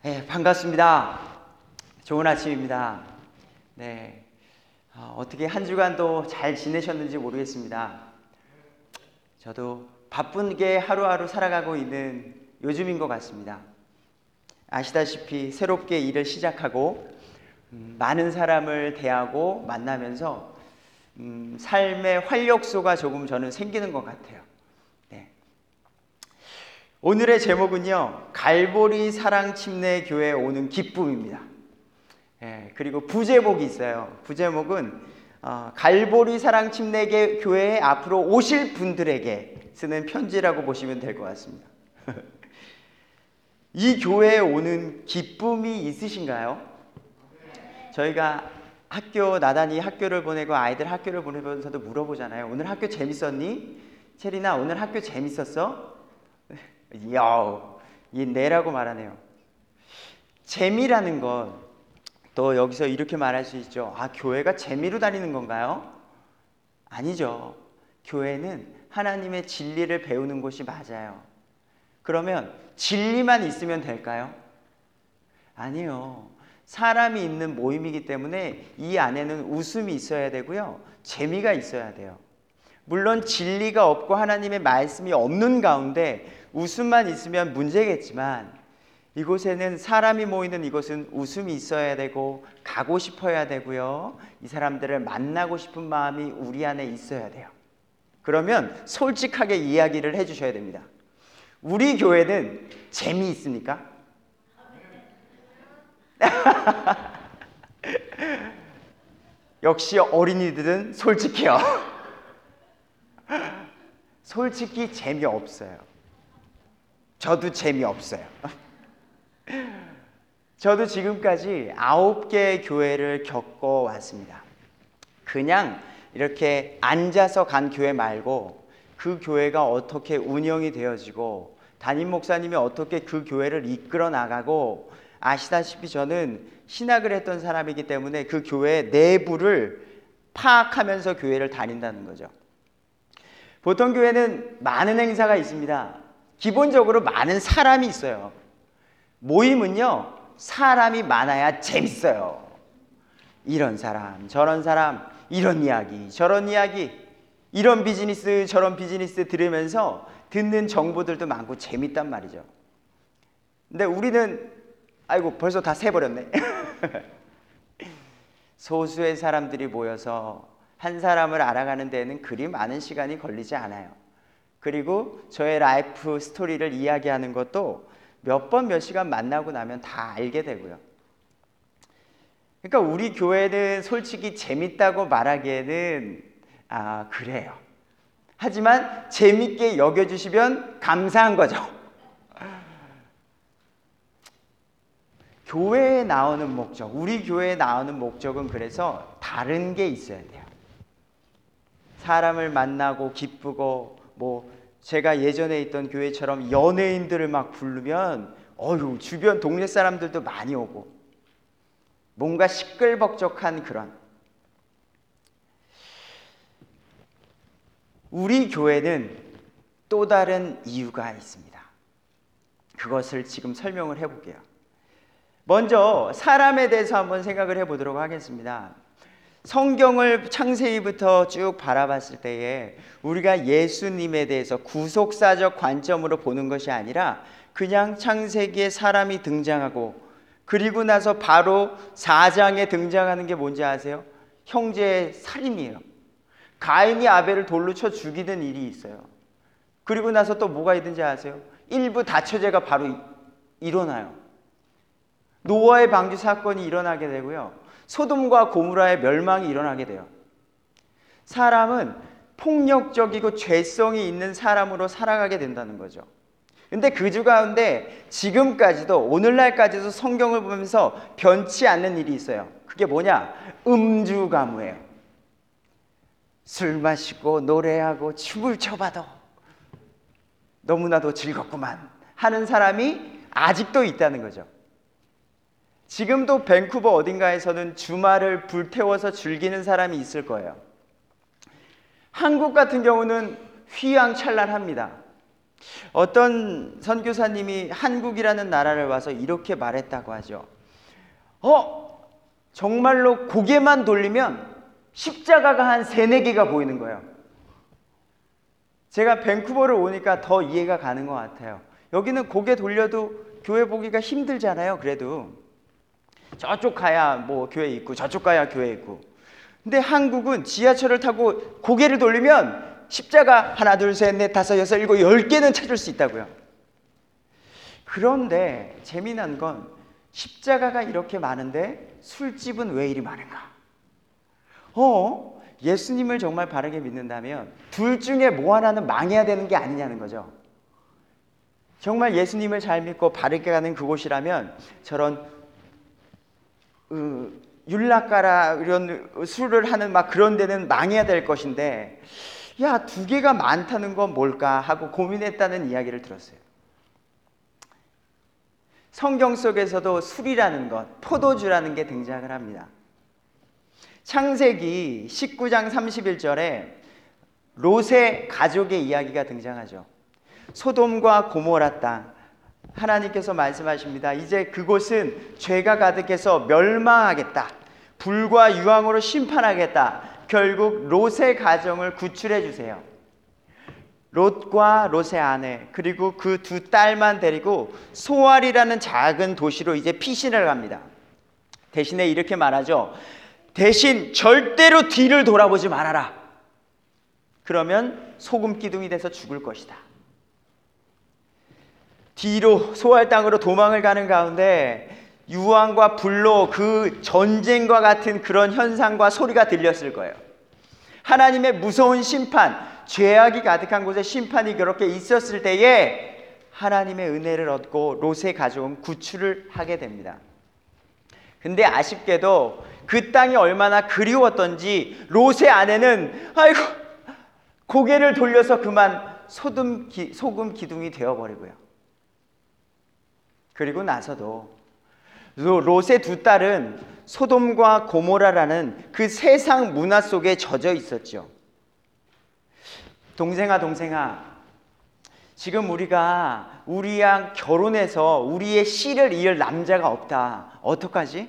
네, 반갑습니다. 좋은 아침입니다. 네, 어떻게 한 주간도 잘 지내셨는지 모르겠습니다. 저도 바쁜게 하루하루 살아가고 있는 요즘인 것 같습니다. 아시다시피 새롭게 일을 시작하고 많은 사람을 대하고 만나면서 삶의 활력소가 조금 저는 생기는 것 같아요. 네. 오늘의 제목은요, 갈보리 사랑침례교회에 오는 기쁨입니다. 그리고 부제목이 있어요. 부제목은 갈보리 사랑침례교회에 앞으로 오실 분들에게 쓰는 편지라고 보시면 될 것 같습니다. 이 교회에 오는 기쁨이 있으신가요? 저희가 나단이 학교를 보내고 아이들 학교를 보내면서도 물어보잖아요. 오늘 학교 재밌었니? 체리나 오늘 학교 재밌었어? 이 네라고 말하네요. 재미라는 것, 또 여기서 이렇게 말할 수 있죠. 교회가 재미로 다니는 건가요? 아니죠. 교회는 하나님의 진리를 배우는 곳이 맞아요. 그러면 진리만 있으면 될까요? 아니요. 사람이 있는 모임이기 때문에 이 안에는 웃음이 있어야 되고요, 재미가 있어야 돼요. 물론 진리가 없고 하나님의 말씀이 없는 가운데 웃음만 있으면 문제겠지만, 이곳에는 사람이 모이는 이곳은 웃음이 있어야 되고 가고 싶어야 되고요, 이 사람들을 만나고 싶은 마음이 우리 안에 있어야 돼요. 그러면 솔직하게 이야기를 해주셔야 됩니다. 우리 교회는 재미있습니까? 역시 어린이들은 솔직해요. 솔직히 재미없어요. 저도 재미없어요. 저도 지금까지 9개의 교회를 겪어왔습니다. 그냥 이렇게 앉아서 간 교회 말고 그 교회가 어떻게 운영이 되어지고 담임 목사님이 어떻게 그 교회를 이끌어 나가고, 아시다시피 저는 신학을 했던 사람이기 때문에 그 교회 내부를 파악하면서 교회를 다닌다는 거죠. 보통 교회는 많은 행사가 있습니다. 기본적으로 많은 사람이 있어요. 모임은요, 사람이 많아야 재밌어요. 이런 사람, 저런 사람, 이런 이야기, 저런 이야기, 이런 비즈니스, 저런 비즈니스 들으면서 듣는 정보들도 많고 재밌단 말이죠. 근데 우리는 벌써 다 새버렸네. 소수의 사람들이 모여서 한 사람을 알아가는 데에는 그리 많은 시간이 걸리지 않아요. 그리고 저의 라이프 스토리를 이야기하는 것도 몇 번 몇 시간 만나고 나면 다 알게 되고요. 그러니까 우리 교회는 솔직히 재밌다고 말하기에는 그래요. 하지만 재밌게 여겨주시면 감사한 거죠. 교회에 나오는 목적, 우리 교회에 나오는 목적은 그래서 다른 게 있어야 돼요. 사람을 만나고 기쁘고, 제가 예전에 있던 교회처럼 연예인들을 막 부르면 주변 동네 사람들도 많이 오고, 뭔가 시끌벅적한 그런. 우리 교회는 또 다른 이유가 있습니다. 그것을 지금 설명을 해볼게요. 먼저 사람에 대해서 한번 생각을 해보도록 하겠습니다. 성경을 창세기부터 쭉 바라봤을 때에 우리가 예수님에 대해서 구속사적 관점으로 보는 것이 아니라 그냥 창세기에 사람이 등장하고, 그리고 나서 바로 4장에 등장하는 게 뭔지 아세요? 형제의 살인이에요. 가인이 아벨을 돌로 쳐 죽이는 일이 있어요. 그리고 나서 또 뭐가 있는지 아세요? 일부 다처제가 바로 일어나요. 노아의 방주 사건이 일어나게 되고요, 소돔과 고모라의 멸망이 일어나게 돼요. 사람은 폭력적이고 죄성이 있는 사람으로 살아가게 된다는 거죠. 근데 그 주 가운데 지금까지도, 오늘날까지도 성경을 보면서 변치 않는 일이 있어요. 그게 뭐냐? 음주가무예요. 술 마시고 노래하고 춤을 춰봐도 너무나도 즐겁구만 하는 사람이 아직도 있다는 거죠. 지금도 밴쿠버 어딘가에서는 주말을 불태워서 즐기는 사람이 있을 거예요. 한국 같은 경우는 휘황찬란합니다. 어떤 선교사님이 한국이라는 나라를 와서 이렇게 말했다고 하죠. 정말로 고개만 돌리면 십자가가 한 3-4개가 보이는 거예요. 제가 밴쿠버를 오니까 더 이해가 가는 것 같아요. 여기는 고개 돌려도 교회 보기가 힘들잖아요. 그래도 저쪽 가야 뭐 교회 있고 저쪽 가야 교회 있고. 근데 한국은 지하철을 타고 고개를 돌리면 십자가 하나 둘 셋 넷 다섯 여섯 일곱 10개는 찾을 수 있다고요. 그런데 재미난 건 십자가가 이렇게 많은데 술집은 왜 이리 많은가? 예수님을 정말 바르게 믿는다면 둘 중에 뭐 하나는 망해야 되는 게 아니냐는 거죠. 정말 예수님을 잘 믿고 바르게 가는 그곳이라면 저런 율락가라 이런 술을 하는 막 그런 데는 망해야 될 것인데, 야, 2개가 많다는 건 뭘까 하고 고민했다는 이야기를 들었어요. 성경 속에서도 술이라는 것, 포도주라는 게 등장을 합니다. 창세기 19장 31절에 롯의 가족의 이야기가 등장하죠. 소돔과 고모라 땅, 하나님께서 말씀하십니다. 이제 그곳은 죄가 가득해서 멸망하겠다. 불과 유황으로 심판하겠다. 결국 롯의 가정을 구출해 주세요. 롯과 롯의 아내 그리고 그 2 딸만 데리고 소알이라는 작은 도시로 이제 피신을 갑니다. 대신에 이렇게 말하죠. 대신 절대로 뒤를 돌아보지 말아라. 그러면 소금 기둥이 돼서 죽을 것이다. 뒤로 소알 땅으로 도망을 가는 가운데 유황과 불로 그 전쟁과 같은 그런 현상과 소리가 들렸을 거예요. 하나님의 무서운 심판, 죄악이 가득한 곳에 심판이 그렇게 있었을 때에 하나님의 은혜를 얻고 롯의 가족은 구출을 하게 됩니다. 근데 아쉽게도 그 땅이 얼마나 그리웠던지 롯의 아내는 아이고 고개를 돌려서 그만 소금 기둥이 되어버리고요. 그리고 나서도 롯의 2 딸은 소돔과 고모라라는 그 세상 문화 속에 젖어 있었죠. 동생아, 지금 우리랑 결혼해서 우리의 씨를 이을 남자가 없다. 어떡하지?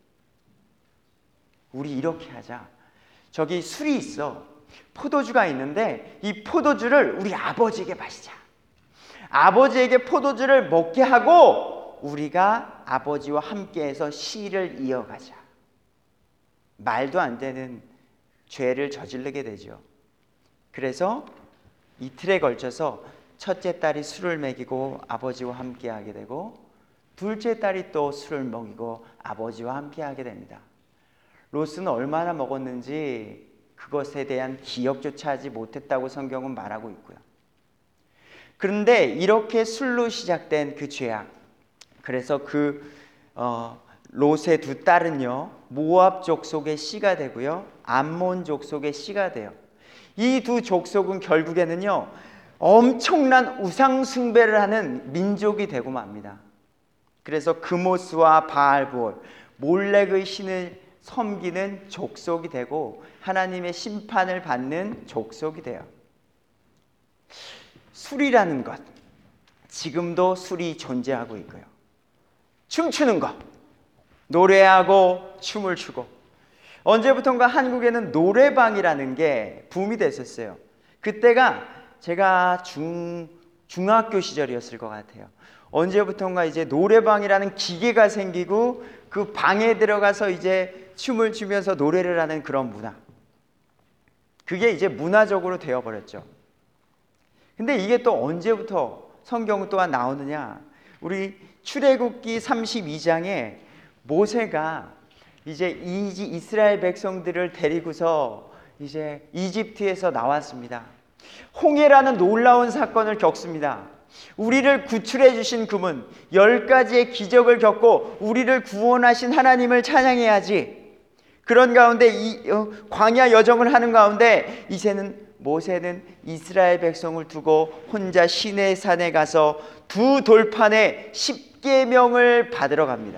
우리 이렇게 하자. 저기 술이 있어. 포도주가 있는데 이 포도주를 우리 아버지에게 마시자. 아버지에게 포도주를 먹게 하고 우리가 아버지와 함께해서 씨를 이어가자. 말도 안 되는 죄를 저지르게 되죠. 그래서 이틀에 걸쳐서 첫째 딸이 술을 먹이고 아버지와 함께하게 되고 둘째 딸이 또 술을 먹이고 아버지와 함께하게 됩니다. 롯은 얼마나 먹었는지 그것에 대한 기억조차 하지 못했다고 성경은 말하고 있고요. 그런데 이렇게 술로 시작된 그 죄악, 그래서 롯의 2 딸은요 모압 족속의 씨가 되고요 암몬 족속의 씨가 돼요. 이 2 족속은 결국에는요 엄청난 우상 숭배를 하는 민족이 되고 맙니다. 그래서 그모스와 바알볼, 몰렉의 신을 섬기는 족속이 되고 하나님의 심판을 받는 족속이 돼요. 술이라는 것, 지금도 술이 존재하고 있고요. 춤추는 것, 노래하고 춤을 추고, 언제부턴가 한국에는 노래방이라는 게 붐이 됐었어요. 그때가 제가 중학교 시절이었을 것 같아요. 언제부턴가 이제 노래방이라는 기계가 생기고 그 방에 들어가서 이제 춤을 추면서 노래를 하는 그런 문화, 그게 이제 문화적으로 되어버렸죠. 근데 이게 또 언제부터 성경 또한 나오느냐, 우리 출애굽기 32장에 모세가 이제 이스라엘 백성들을 데리고서 이제 이집트에서 나왔습니다. 홍해라는 놀라운 사건을 겪습니다. 우리를 구출해 주신 그분, 10가지의 기적을 겪고 우리를 구원하신 하나님을 찬양해야지. 그런 가운데 이 광야 여정을 하는 가운데 이제는 모세는 이스라엘 백성을 두고 혼자 시내 산에 가서 2 돌판에 10계명을 받으러 갑니다.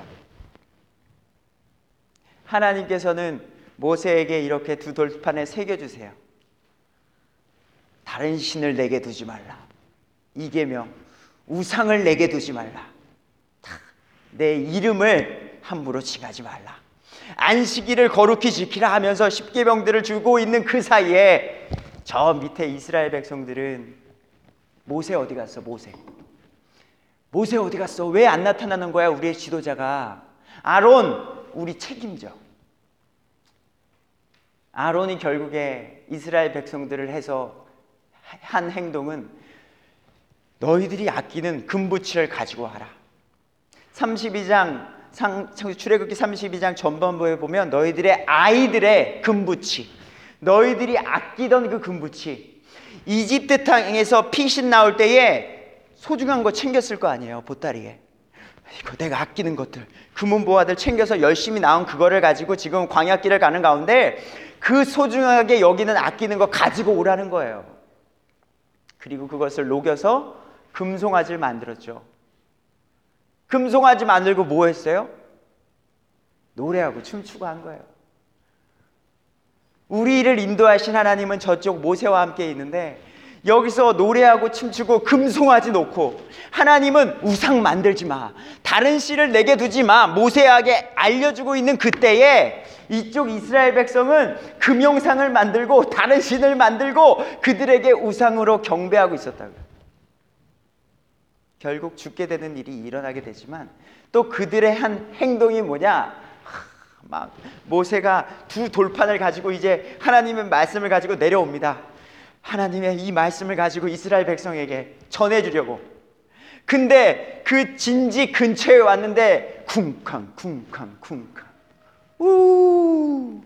하나님께서는 모세에게 이렇게 2 돌판에 새겨주세요. 다른 신을 내게 두지 말라. 2계명, 우상을 내게 두지 말라. 내 이름을 함부로 칭하지 말라. 안식일을 거룩히 지키라 하면서 10계명들을 주고 있는 그 사이에 저 밑에 이스라엘 백성들은 모세 어디 갔어? 모세 어디 갔어? 왜 안 나타나는 거야? 우리의 지도자가. 아론, 우리 책임져. 아론이 결국에 이스라엘 백성들을 해서 한 행동은 너희들이 아끼는 금부치를 가지고 와라. 32장 출애굽기 32장 전반부에 보면 너희들의 아이들의 금부치, 너희들이 아끼던 그 금부치, 이집트 땅에서 피신 나올 때에 소중한 거 챙겼을 거 아니에요. 보따리에 이거 내가 아끼는 것들, 금은보화들 챙겨서 열심히 나온 그거를 가지고 지금 광야길을 가는 가운데 그 소중하게 여기는 아끼는 거 가지고 오라는 거예요. 그리고 그것을 녹여서 금송아지를 만들었죠. 금송아지 만들고 뭐 했어요? 노래하고 춤추고 한 거예요. 우리를 인도하신 하나님은 저쪽 모세와 함께 있는데 여기서 노래하고 춤추고 금송아지 놓고, 하나님은 우상 만들지 마, 다른 씨를 내게 두지 마, 모세에게 알려주고 있는 그때에 이쪽 이스라엘 백성은 금용상을 만들고 다른 신을 만들고 그들에게 우상으로 경배하고 있었다고요. 결국 죽게 되는 일이 일어나게 되지만 또 그들의 한 행동이 뭐냐, 막 모세가 두 돌판을 가지고 이제 하나님의 말씀을 가지고 내려옵니다. 하나님의 이 말씀을 가지고 이스라엘 백성에게 전해주려고. 근데 그 진지 근처에 왔는데 쿵쾅 우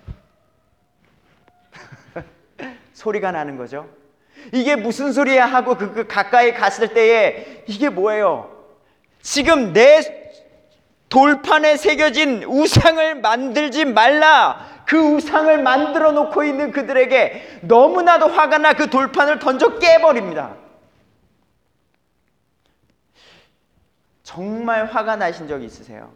소리가 나는 거죠. 이게 무슨 소리야 하고 그 가까이 갔을 때에 이게 뭐예요? 지금 내 돌판에 새겨진 우상을 만들지 말라. 그 우상을 만들어 놓고 있는 그들에게 너무나도 화가 나 그 돌판을 던져 깨버립니다. 정말 화가 나신 적 있으세요?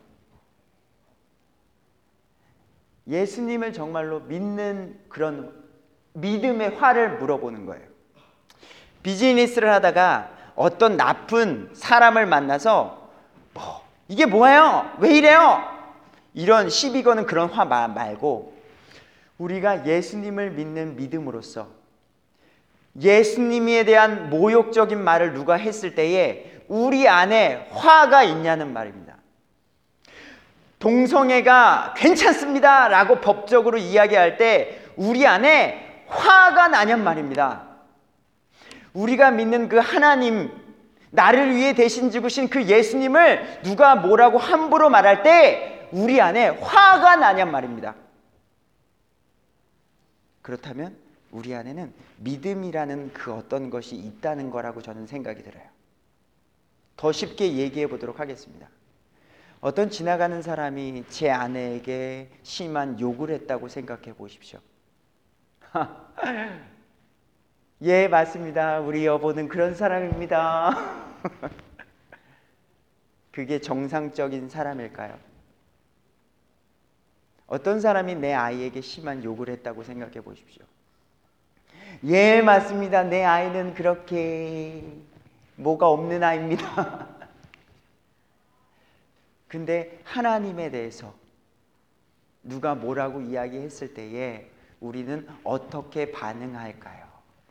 예수님을 정말로 믿는 그런 믿음의 화를 물어보는 거예요. 비즈니스를 하다가 어떤 나쁜 사람을 만나서 이게 뭐예요? 왜 이래요? 이런 시비 거는 그런 화 말고 우리가 예수님을 믿는 믿음으로써 예수님에 대한 모욕적인 말을 누가 했을 때에 우리 안에 화가 있냐는 말입니다. 동성애가 괜찮습니다 라고 법적으로 이야기할 때 우리 안에 화가 나냔 말입니다. 우리가 믿는 그 하나님, 나를 위해 대신 죽으신 그 예수님을 누가 뭐라고 함부로 말할 때 우리 안에 화가 나냔 말입니다. 그렇다면 우리 안에는 믿음이라는 그 어떤 것이 있다는 거라고 저는 생각이 들어요. 더 쉽게 얘기해 보도록 하겠습니다. 어떤 지나가는 사람이 제 아내에게 심한 욕을 했다고 생각해 보십시오. 예, 맞습니다. 우리 여보는 그런 사람입니다. 그게 정상적인 사람일까요? 어떤 사람이 내 아이에게 심한 욕을 했다고 생각해 보십시오. 예, 맞습니다. 내 아이는 그렇게 뭐가 없는 아이입니다. 근데 하나님에 대해서 누가 뭐라고 이야기했을 때에 우리는 어떻게 반응할까요?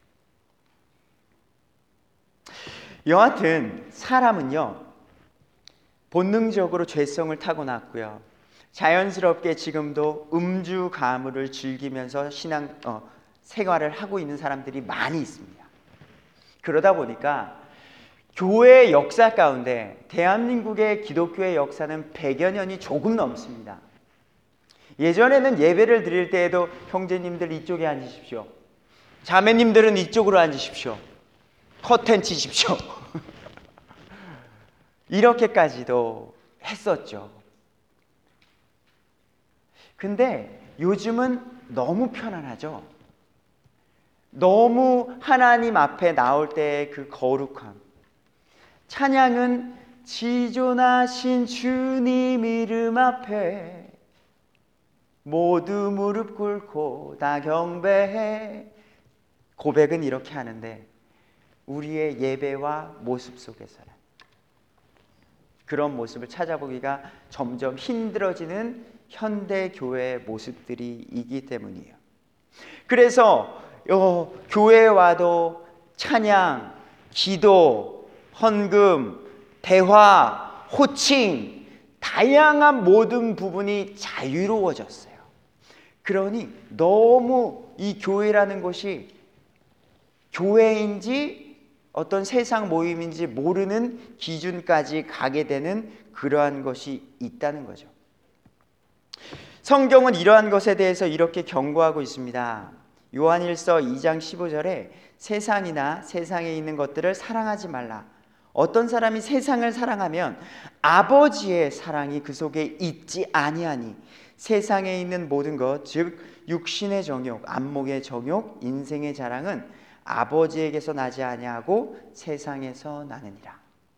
여하튼 사람은요, 본능적으로 죄성을 타고났고요, 자연스럽게 지금도 음주 가물을 즐기면서 생활을 하고 있는 사람들이 많이 있습니다. 그러다 보니까 교회의 역사 가운데 대한민국의 기독교의 역사는 100여 년이 조금 넘습니다. 예전에는 예배를 드릴 때에도 형제님들 이쪽에 앉으십시오, 자매님들은 이쪽으로 앉으십시오, 커튼 치십시오. 이렇게까지도 했었죠. 근데 요즘은 너무 편안하죠. 너무 하나님 앞에 나올 때의 그 거룩함. 찬양은 지존하신 주님 이름 앞에 모두 무릎 꿇고 다 경배해. 고백은 이렇게 하는데 우리의 예배와 모습 속에서는 그런 모습을 찾아보기가 점점 힘들어지는 현대 교회의 모습들이 있기 때문이에요. 그래서 교회에 와도 찬양, 기도, 헌금, 대화, 호칭, 다양한 모든 부분이 자유로워졌어요. 그러니 너무 이 교회라는 곳이 교회인지 어떤 세상 모임인지 모르는 기준까지 가게 되는 그러한 것이 있다는 거죠. 성경은 이러한 것에 대해서 이렇게 경고하고 있습니다. 요한일서 2장 15절에 세상이나 세상에 있는 것들을 사랑하지 말라. 어떤 사람이 세상을 사랑하면 아버지의 사랑이 그 속에 있지 아니하니 세상에 있는 모든 것, 즉 육신의 정욕, 안목의 정욕, 인생의 자랑은 아버지에게서 나지 아니하고 세상에서 나느니라.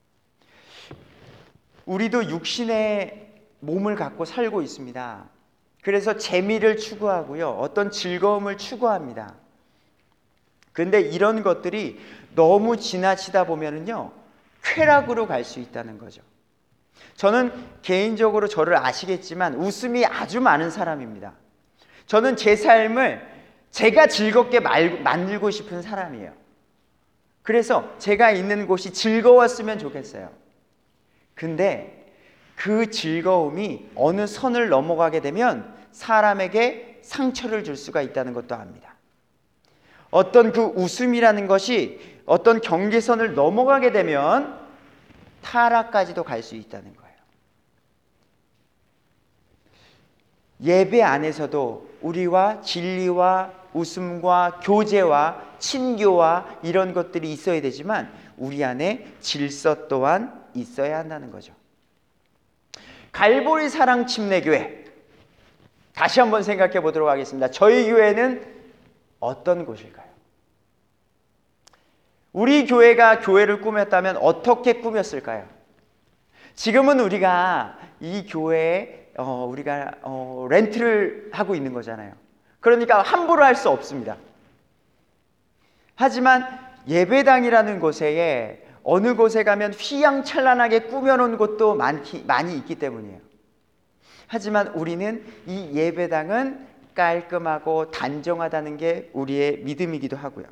우리도 육신의 몸을 갖고 살고 있습니다. 그래서 재미를 추구하고요, 어떤 즐거움을 추구합니다. 그런데 이런 것들이 너무 지나치다 보면은요, 쾌락으로 갈 수 있다는 거죠. 저는 개인적으로 저를 아시겠지만 웃음이 아주 많은 사람입니다. 저는 제 삶을 제가 즐겁게 만들고 싶은 사람이에요. 그래서 제가 있는 곳이 즐거웠으면 좋겠어요. 근데 그 즐거움이 어느 선을 넘어가게 되면 사람에게 상처를 줄 수가 있다는 것도 압니다. 어떤 그 웃음이라는 것이 어떤 경계선을 넘어가게 되면 타락까지도 갈 수 있다는 거예요. 예배 안에서도 우리와 진리와 웃음과 교제와 친교와 이런 것들이 있어야 되지만 우리 안에 질서 또한 있어야 한다는 거죠. 갈보리 사랑 침례교회, 다시 한번 생각해 보도록 하겠습니다. 저희 교회는 어떤 곳일까요? 우리 교회가 교회를 꾸몄다면 어떻게 꾸몄을까요? 지금은 우리가 이 교회에 우리가 렌트를 하고 있는 거잖아요. 그러니까 함부로 할 수 없습니다. 하지만 예배당이라는 곳에 어느 곳에 가면 휘황찬란하게 꾸며놓은 곳도 많이 있기 때문이에요. 하지만 우리는 이 예배당은 깔끔하고 단정하다는 게 우리의 믿음이기도 하고요.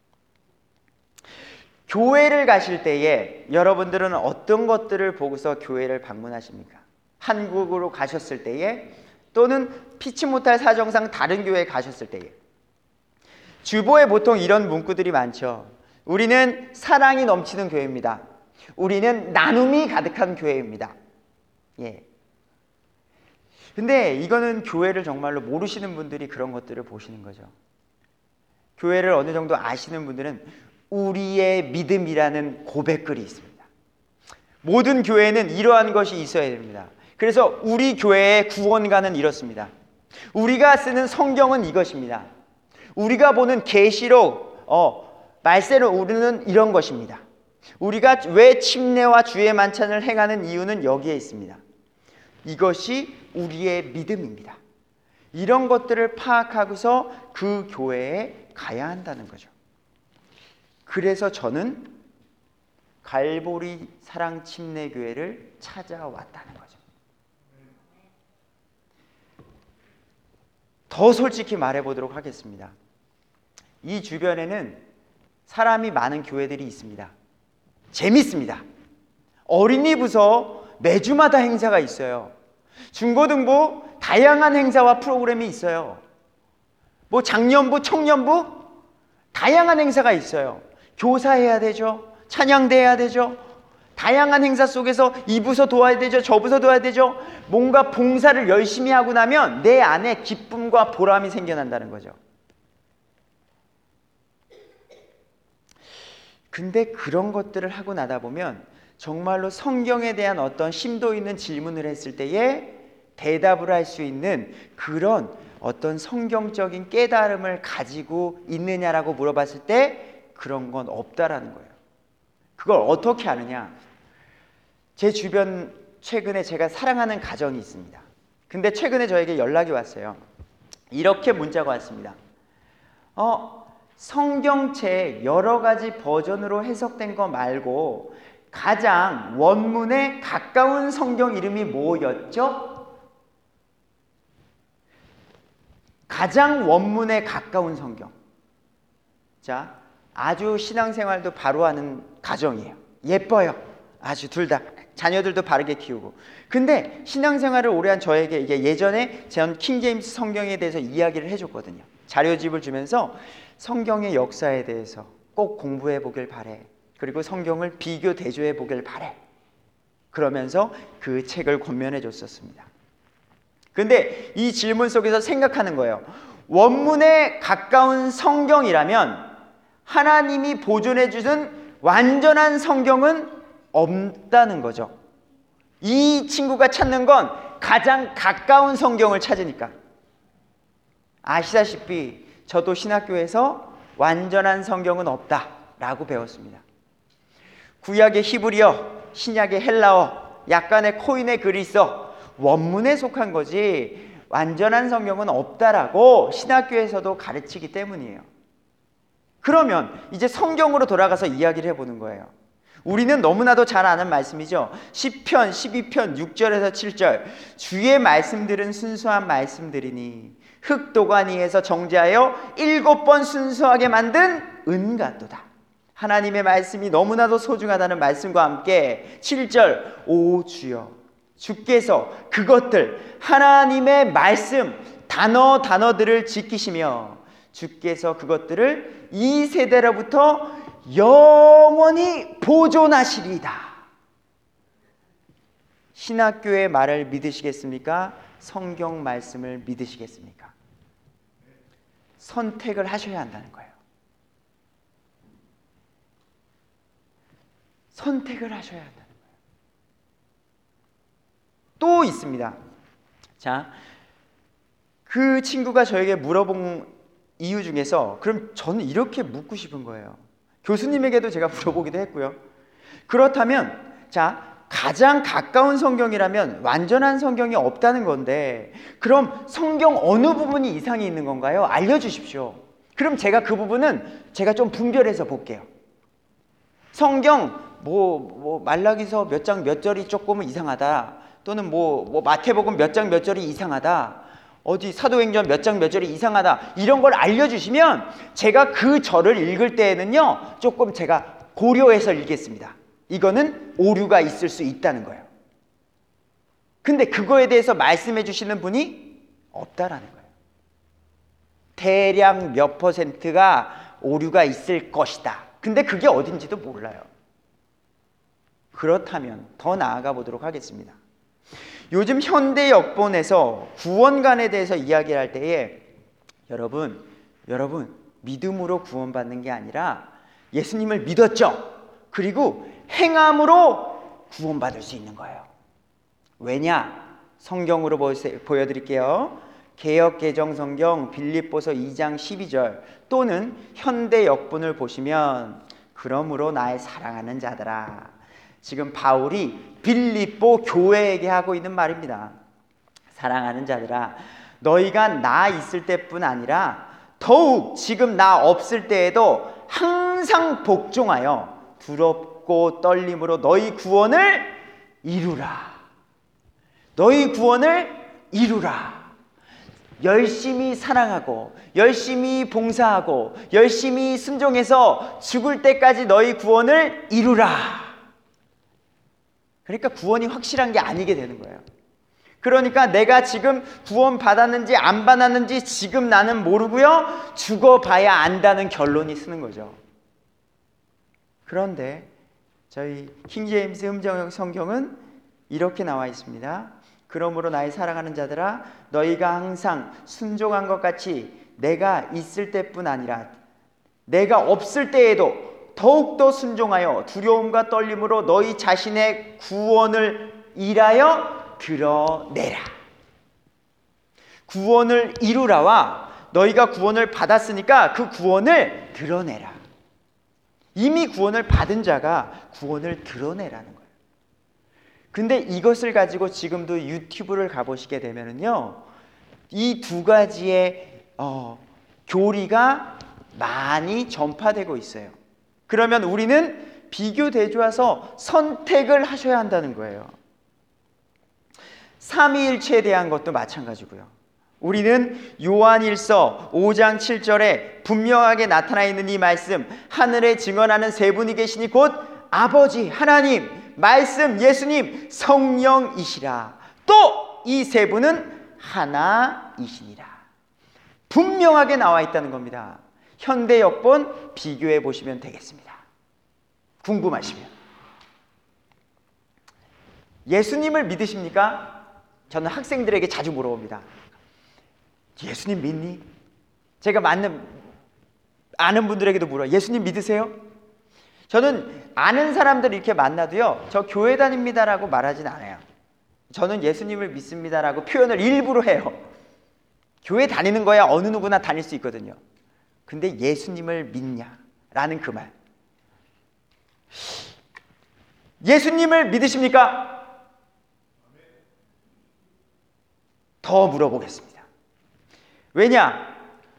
교회를 가실 때에 여러분들은 어떤 것들을 보고서 교회를 방문하십니까? 한국으로 가셨을 때에 또는 피치 못할 사정상 다른 교회에 가셨을 때에 주보에 보통 이런 문구들이 많죠. 우리는 사랑이 넘치는 교회입니다. 우리는 나눔이 가득한 교회입니다. 예. 근데 이거는 교회를 정말로 모르시는 분들이 그런 것들을 보시는 거죠. 교회를 어느 정도 아시는 분들은 우리의 믿음이라는 고백글이 있습니다. 모든 교회는 이러한 것이 있어야 됩니다. 그래서 우리 교회의 구원가는 이렇습니다. 우리가 쓰는 성경은 이것입니다. 우리가 보는 계시록, 말세를 우리는 이런 것입니다. 우리가 왜 침례와 주의 만찬을 행하는 이유는 여기에 있습니다. 이것이 우리의 믿음입니다. 이런 것들을 파악하고서 그 교회에 가야 한다는 거죠. 그래서 저는 갈보리 사랑 침례교회를 찾아왔다는 거죠. 더 솔직히 말해보도록 하겠습니다. 이 주변에는 사람이 많은 교회들이 있습니다. 재밌습니다. 어린이 부서 매주마다 행사가 있어요. 중고등부 다양한 행사와 프로그램이 있어요. 뭐 장년부, 청년부 다양한 행사가 있어요. 교사해야 되죠. 찬양대 해야 되죠. 다양한 행사 속에서 이 부서 도와야 되죠. 저 부서 도와야 되죠. 뭔가 봉사를 열심히 하고 나면 내 안에 기쁨과 보람이 생겨난다는 거죠. 근데 그런 것들을 하고 나다 보면 정말로 성경에 대한 어떤 심도 있는 질문을 했을 때에 대답을 할 수 있는 그런 어떤 성경적인 깨달음을 가지고 있느냐라고 물어봤을 때 그런 건 없다라는 거예요. 그걸 어떻게 아느냐? 제 주변 최근에 제가 사랑하는 가정이 있습니다. 근데 최근에 저에게 연락이 왔어요. 이렇게 문자가 왔습니다. 성경책 여러 가지 버전으로 해석된 거 말고 가장 원문에 가까운 성경 이름이 뭐였죠? 가장 원문에 가까운 성경. 자, 아주 신앙생활도 바로 하는 가정이에요. 예뻐요. 아주 둘 다. 자녀들도 바르게 키우고. 근데 신앙생활을 오래 한 저에게 이게 예전에 전 킹제임스 성경에 대해서 이야기를 해줬거든요. 자료집을 주면서 성경의 역사에 대해서 꼭 공부해 보길 바래. 그리고 성경을 비교 대조해 보길 바래. 그러면서 그 책을 권면해 줬었습니다. 근데 이 질문 속에서 생각하는 거예요. 원문에 가까운 성경이라면 하나님이 보존해 주신 완전한 성경은 없다는 거죠. 이 친구가 찾는 건 가장 가까운 성경을 찾으니까. 아시다시피 저도 신학교에서 완전한 성경은 없다라고 배웠습니다. 구약의 히브리어, 신약의 헬라어, 약간의 코인의 그리스어, 원문에 속한 거지 완전한 성경은 없다라고 신학교에서도 가르치기 때문이에요. 그러면 이제 성경으로 돌아가서 이야기를 해보는 거예요. 우리는 너무나도 잘 아는 말씀이죠. 시편 12편 6절에서 7절 주의 말씀들은 순수한 말씀들이니 흙도가니에서 정제하여 7번 순수하게 만든 은 같도다. 하나님의 말씀이 너무나도 소중하다는 말씀과 함께 7절 오 주여 주께서 그것들 하나님의 말씀 단어들을 지키시며 주께서 그것들을 이 세대로부터 영원히 보존하시리이다. 신학교의 말을 믿으시겠습니까? 성경 말씀을 믿으시겠습니까? 선택을 하셔야 한다는 거예요. 선택을 하셔야 한다는 거예요. 또 있습니다. 자, 그 친구가 저에게 물어본 이유 중에서 그럼 저는 이렇게 묻고 싶은 거예요. 교수님에게도 제가 물어보기도 했고요. 그렇다면 자, 가장 가까운 성경이라면 완전한 성경이 없다는 건데 그럼 성경 어느 부분이 이상이 있는 건가요? 알려주십시오. 그럼 제가 그 부분은 제가 좀 분별해서 볼게요. 성경 말라기서 몇 장 몇 절이 조금은 이상하다. 또는 마태복음 몇 장 몇 절이 이상하다. 어디 사도행전 몇 장 몇 절이 이상하다. 이런 걸 알려주시면 제가 그 절을 읽을 때에는요 조금 제가 고려해서 읽겠습니다. 이거는 오류가 있을 수 있다는 거예요. 근데 그거에 대해서 말씀해 주시는 분이 없다라는 거예요. 대략 몇 %가 오류가 있을 것이다. 근데 그게 어딘지도 몰라요. 그렇다면 더 나아가 보도록 하겠습니다. 요즘 현대 역본에서 구원관에 대해서 이야기할 때에 여러분 믿음으로 구원받는 게 아니라 예수님을 믿었죠. 그리고 행함으로 구원받을 수 있는 거예요. 왜냐? 성경으로 보여드릴게요. 개역개정성경 빌립보서 2장 12절 또는 현대 역본을 보시면 그러므로 나의 사랑하는 자들아. 지금 바울이 빌립보 교회에게 하고 있는 말입니다. 사랑하는 자들아, 너희가 나 있을 때뿐 아니라 더욱 지금 나 없을 때에도 항상 복종하여 두렵고 떨림으로 너희 구원을 이루라. 너희 구원을 이루라. 열심히 사랑하고 열심히 봉사하고 열심히 순종해서 죽을 때까지 너희 구원을 이루라. 그러니까 구원이 확실한 게 아니게 되는 거예요. 그러니까 내가 지금 구원 받았는지 안 받았는지 지금 나는 모르고요. 죽어봐야 안다는 결론이 쓰는 거죠. 그런데 저희 킹제임스 음정 성경은 이렇게 나와 있습니다. 그러므로 나의 사랑하는 자들아, 너희가 항상 순종한 것 같이 내가 있을 때뿐 아니라 내가 없을 때에도 더욱더 순종하여 두려움과 떨림으로 너희 자신의 구원을 일하여 드러내라. 구원을 이루라와 너희가 구원을 받았으니까 그 구원을 드러내라. 이미 구원을 받은 자가 구원을 드러내라는 거예요. 근데 이것을 가지고 지금도 유튜브를 가보시게 되면은요, 이 두 가지의 교리가 많이 전파되고 있어요. 그러면 우리는 비교대조해서 선택을 하셔야 한다는 거예요. 삼위일체에 대한 것도 마찬가지고요. 우리는 요한일서 5장 7절에 분명하게 나타나 있는 이 말씀, 하늘에 증언하는 세 분이 계시니 곧 아버지 하나님, 말씀 예수님, 성령이시라. 또 이 세 분은 하나이시니라. 분명하게 나와 있다는 겁니다. 현대 역본 비교해 보시면 되겠습니다. 궁금하시면. 예수님을 믿으십니까? 저는 학생들에게 자주 물어봅니다. 예수님 믿니? 제가 아는 분들에게도 물어요. 예수님 믿으세요? 저는 아는 사람들 이렇게 만나도요, 저 교회 다닙니다라고 말하진 않아요. 저는 예수님을 믿습니다라고 표현을 일부러 해요. 교회 다니는 거야 어느 누구나 다닐 수 있거든요. 근데 예수님을 믿냐라는 그 말. 예수님을 믿으십니까? 더 물어보겠습니다. 왜냐?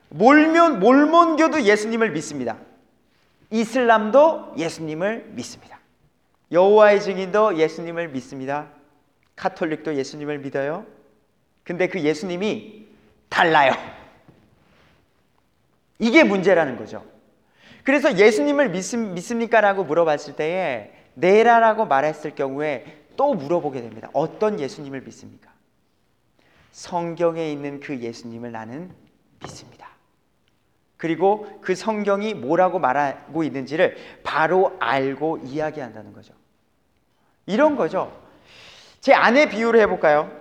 몰몬교도 예수님을 믿습니다. 이슬람도 예수님을 믿습니다. 여호와의 증인도 예수님을 믿습니다. 가톨릭도 예수님을 믿어요. 근데 그 예수님이 달라요. 이게 문제라는 거죠. 그래서 예수님을 믿습니까? 라고 물어봤을 때에 네라라고 말했을 경우에 또 물어보게 됩니다. 어떤 예수님을 믿습니까? 성경에 있는 그 예수님을 나는 믿습니다. 그리고 그 성경이 뭐라고 말하고 있는지를 바로 알고 이야기한다는 거죠. 이런 거죠. 제 아내 비유를 해볼까요?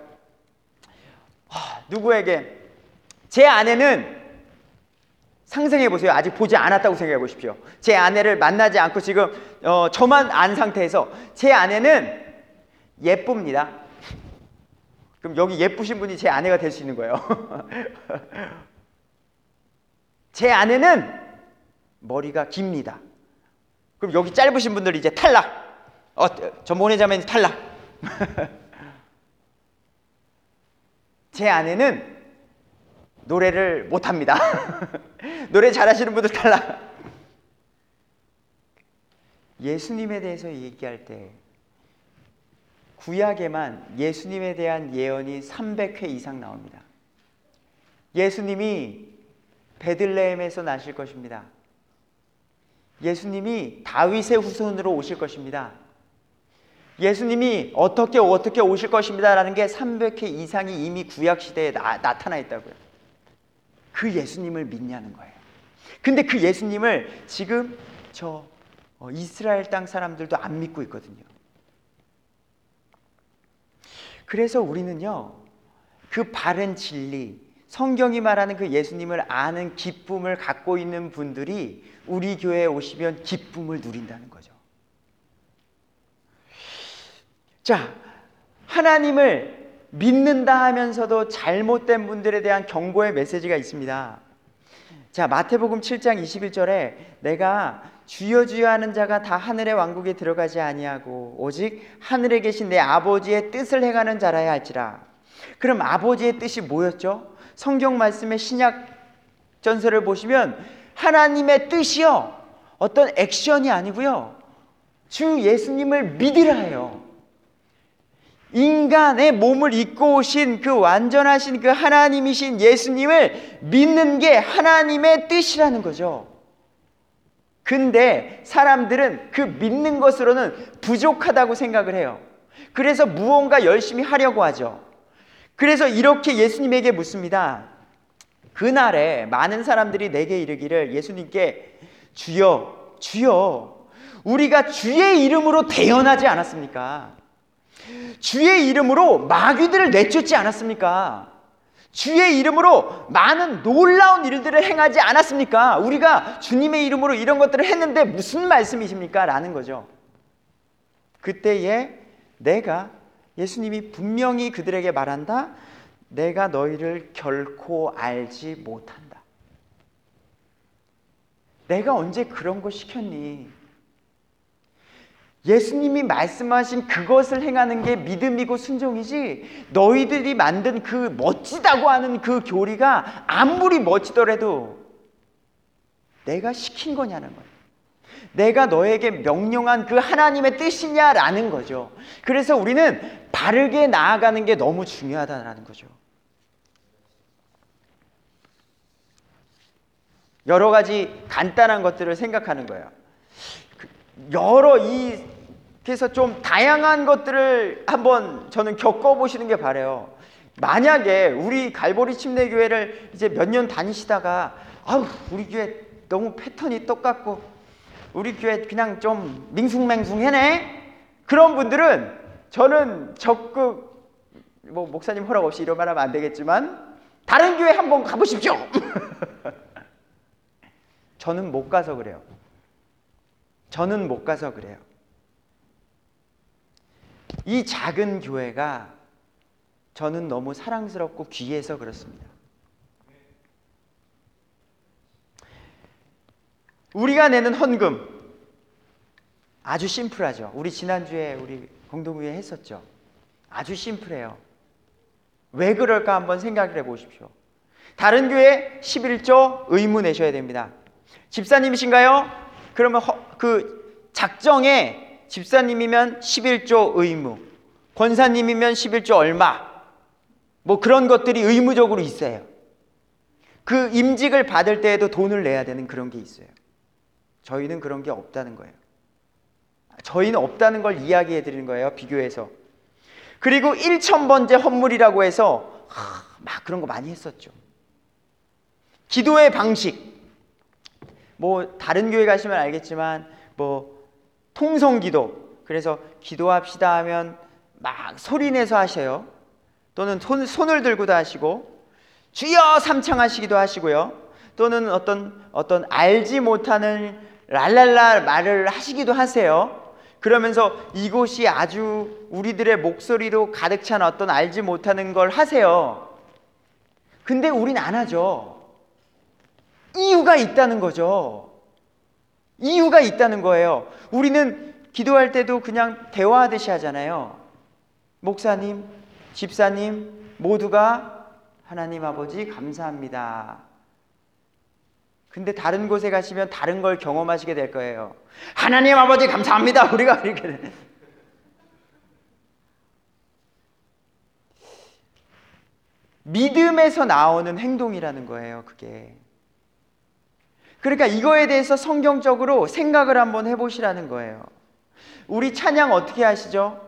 누구에게 제 아내는 상상해 보세요. 아직 보지 않았다고 생각해 보십시오. 제 아내를 만나지 않고 지금 저만 안 상태에서 제 아내는 예쁩니다. 그럼 여기 예쁘신 분이 제 아내가 될 수 있는 거예요. 제 아내는 머리가 깁니다. 그럼 여기 짧으신 분들 이제 탈락. 전모내자매는 탈락. 제 아내는 노래를 못합니다. 노래 잘하시는 분들 탈락. 예수님에 대해서 얘기할 때 구약에만 예수님에 대한 예언이 300회 이상 나옵니다. 예수님이 베들레헴에서 나실 것입니다. 예수님이 다윗의 후손으로 오실 것입니다. 예수님이 어떻게 오실 것입니다 라는 게 300회 이상이 이미 구약시대에 나타나 있다고요. 그 예수님을 믿냐는 거예요. 근데 그 예수님을 지금 이스라엘 땅 사람들도 안 믿고 있거든요. 그래서 우리는요, 그 바른 진리, 성경이 말하는 그 예수님을 아는 기쁨을 갖고 있는 분들이 우리 교회에 오시면 기쁨을 누린다는 거죠. 자, 하나님을 믿는다 하면서도 잘못된 분들에 대한 경고의 메시지가 있습니다. 자, 마태복음 7장 21절에 내가 주여 주여 하는 자가 다 하늘의 왕국에 들어가지 아니하고 오직 하늘에 계신 내 아버지의 뜻을 행하는 자라야 할지라. 그럼 아버지의 뜻이 뭐였죠? 성경 말씀의 신약 전설을 보시면 하나님의 뜻이요, 어떤 액션이 아니고요, 주 예수님을 믿으라 해요. 인간의 몸을 입고 오신 그 완전하신 그 하나님이신 예수님을 믿는 게 하나님의 뜻이라는 거죠. 근데 사람들은 그 믿는 것으로는 부족하다고 생각을 해요. 그래서 무언가 열심히 하려고 하죠. 그래서 이렇게 예수님에게 묻습니다. 그날에 많은 사람들이 내게 이르기를 예수님께 주여 주여 우리가 주의 이름으로 대언하지 않았습니까? 주의 이름으로 마귀들을 내쫓지 않았습니까? 주의 이름으로 많은 놀라운 일들을 행하지 않았습니까? 우리가 주님의 이름으로 이런 것들을 했는데 무슨 말씀이십니까? 라는 거죠. 그때에 예수님이 분명히 그들에게 말한다. 내가 너희를 결코 알지 못한다. 내가 언제 그런 거 시켰니? 예수님이 말씀하신 그것을 행하는 게 믿음이고 순종이지, 너희들이 만든 그 멋지다고 하는 그 교리가 아무리 멋지더라도 내가 시킨 거냐는 거예요. 내가 너에게 명령한 그 하나님의 뜻이냐라는 거죠. 그래서 우리는 바르게 나아가는 게 너무 중요하다라는 거죠. 여러 가지 간단한 것들을 생각하는 거예요. 그래서 좀 다양한 것들을 한번 저는 겪어보시는 게 바래요. 만약에 우리 갈보리 침례교회를 이제 몇 년 다니시다가 아우 우리 교회 너무 패턴이 똑같고 우리 교회 그냥 좀 밍숭맹숭해네, 그런 분들은 저는 적극 목사님 허락 없이 이런 말 하면 안 되겠지만 다른 교회 한번 가보십시오. 저는 못 가서 그래요. 저는 못 가서 그래요. 이 작은 교회가 저는 너무 사랑스럽고 귀해서 그렇습니다. 우리가 내는 헌금 아주 심플하죠. 우리 지난주에 우리 공동회의 했었죠. 아주 심플해요. 왜 그럴까 한번 생각을 해보십시오. 다른 교회 11조 의무 내셔야 됩니다. 집사님이신가요? 그러면 그 작정에 집사님이면 11조 의무, 권사님이면 11조 얼마, 그런 것들이 의무적으로 있어요. 그 임직을 받을 때에도 돈을 내야 되는 그런 게 있어요. 저희는 그런 게 없다는 거예요. 저희는 없다는 걸 이야기해 드리는 거예요. 비교해서. 그리고 1,000번째 헌물이라고 해서 막 그런 거 많이 했었죠. 기도의 방식, 다른 교회 가시면 알겠지만 통성기도, 그래서 기도합시다 하면 막 소리내서 하셔요. 또는 손을 들고도 하시고 주여 삼창하시기도 하시고요. 또는 어떤 알지 못하는 랄랄라 말을 하시기도 하세요. 그러면서 이곳이 아주 우리들의 목소리로 가득 찬 어떤 알지 못하는 걸 하세요. 근데 우린 안 하죠. 이유가 있다는 거죠. 이유가 있다는 거예요. 우리는 기도할 때도 그냥 대화하듯이 하잖아요. 목사님, 집사님 모두가 하나님 아버지 감사합니다. 근데 다른 곳에 가시면 다른 걸 경험하시게 될 거예요. 하나님 아버지 감사합니다. 우리가 이렇게 믿음에서 나오는 행동이라는 거예요. 그게. 그러니까 이거에 대해서 성경적으로 생각을 한번 해보시라는 거예요. 우리 찬양 어떻게 하시죠?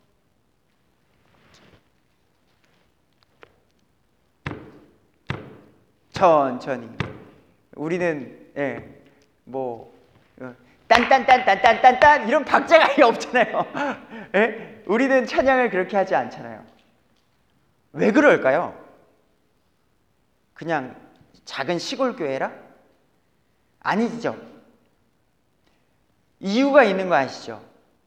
천천히. 우리는 딴딴딴딴딴딴 이런 박자가 없잖아요. 우리는 찬양을 그렇게 하지 않잖아요. 왜 그럴까요? 그냥 작은 시골 교회라? 아니죠. 이유가 있는 거 아시죠?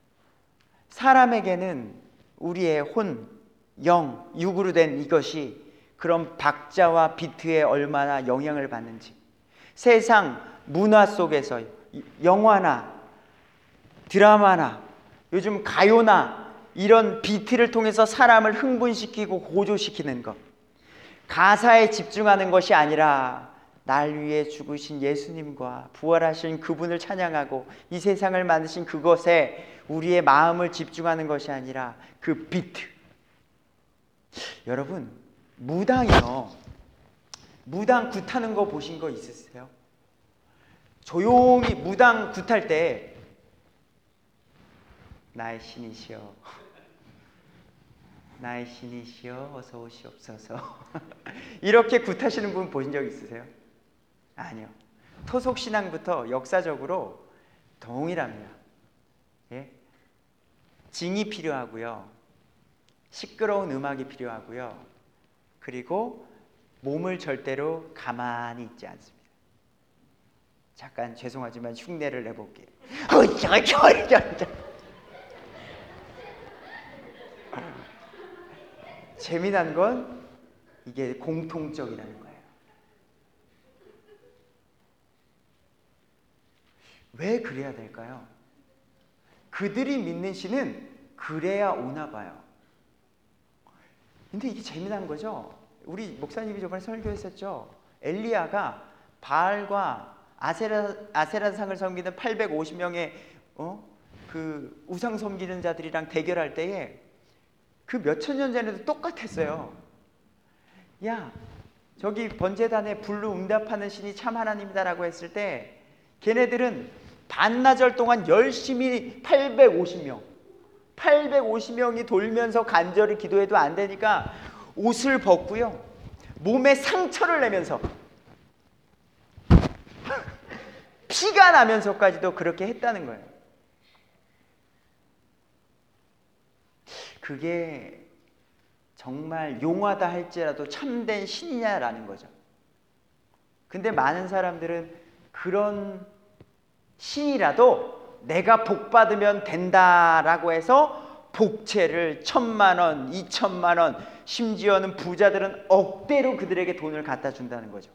사람에게는 우리의 혼, 영, 육으로 된 이것이 그런 박자와 비트에 얼마나 영향을 받는지, 세상 문화 속에서 영화나 드라마나 요즘 가요나 이런 비트를 통해서 사람을 흥분시키고 고조시키는 것, 가사에 집중하는 것이 아니라 날 위해 죽으신 예수님과 부활하신 그분을 찬양하고 이 세상을 만드신 그것에 우리의 마음을 집중하는 것이 아니라 그 비트. 여러분, 무당이요, 무당 굿하는 거 보신 거 있으세요? 조용히 무당 굿할 때 나의 신이시여, 나의 신이시여 어서 오시옵소서. 이렇게 굿하시는 분 보신 적 있으세요? 아니요. 토속신앙부터 역사적으로 동일합니다. 예? 징이 필요하고요, 시끄러운 음악이 필요하고요, 그리고 몸을 절대로 가만히 있지 않습니다. 잠깐 죄송하지만 흉내를 내볼게요. 재미난 건 이게 공통적이라는 거예요. 왜 그래야 될까요? 그들이 믿는 신은 그래야 오나 봐요. 근데 이게 재미난 거죠. 우리 목사님이 저번에 설교했었죠. 엘리야가 바알과 아세라상을 섬기는 850명의 그 우상 섬기는 자들이랑 대결할 때에 그 몇천 년 전에도 똑같았어요. 야, 저기 번제단에 불로 응답하는 신이 참 하나님이다라고 했을 때 걔네들은 반나절 동안 열심히 850명이 돌면서 간절히 기도해도 안 되니까 옷을 벗고요, 몸에 상처를 내면서 피가 나면서까지도 그렇게 했다는 거예요. 그게 정말 용하다 할지라도 참된 신이냐라는 거죠. 근데 많은 사람들은 그런 신이라도 내가 복 받으면 된다라고 해서 복채를 1,000만 원, 2,000만 원, 심지어는 부자들은 억대로 그들에게 돈을 갖다 준다는 거죠.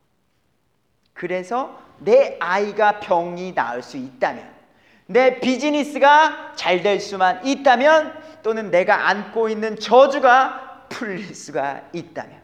그래서 내 아이가 병이 나을 수 있다면, 내 비즈니스가 잘 될 수만 있다면, 또는 내가 안고 있는 저주가 풀릴 수가 있다면.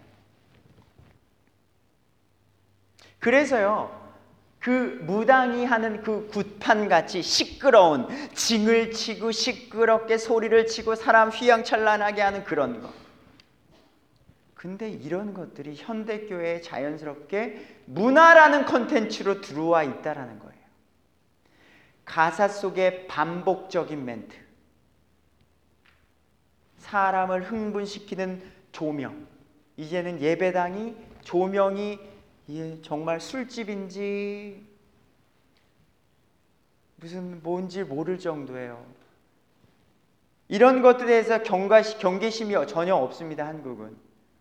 그래서요, 그 무당이 하는 그 굿판같이 시끄러운, 징을 치고 시끄럽게 소리를 치고 사람 휘황찬란하게 하는 그런 거, 근데 이런 것들이 현대교회에 자연스럽게 문화라는 콘텐츠로 들어와 있다라는 거예요. 가사 속의 반복적인 멘트, 사람을 흥분시키는 조명, 이제는 예배당이 조명이 정말 술집인지 무슨 뭔지 모를 정도예요. 이런 것들에 대해서 경계심이 전혀 없습니다. 한국은.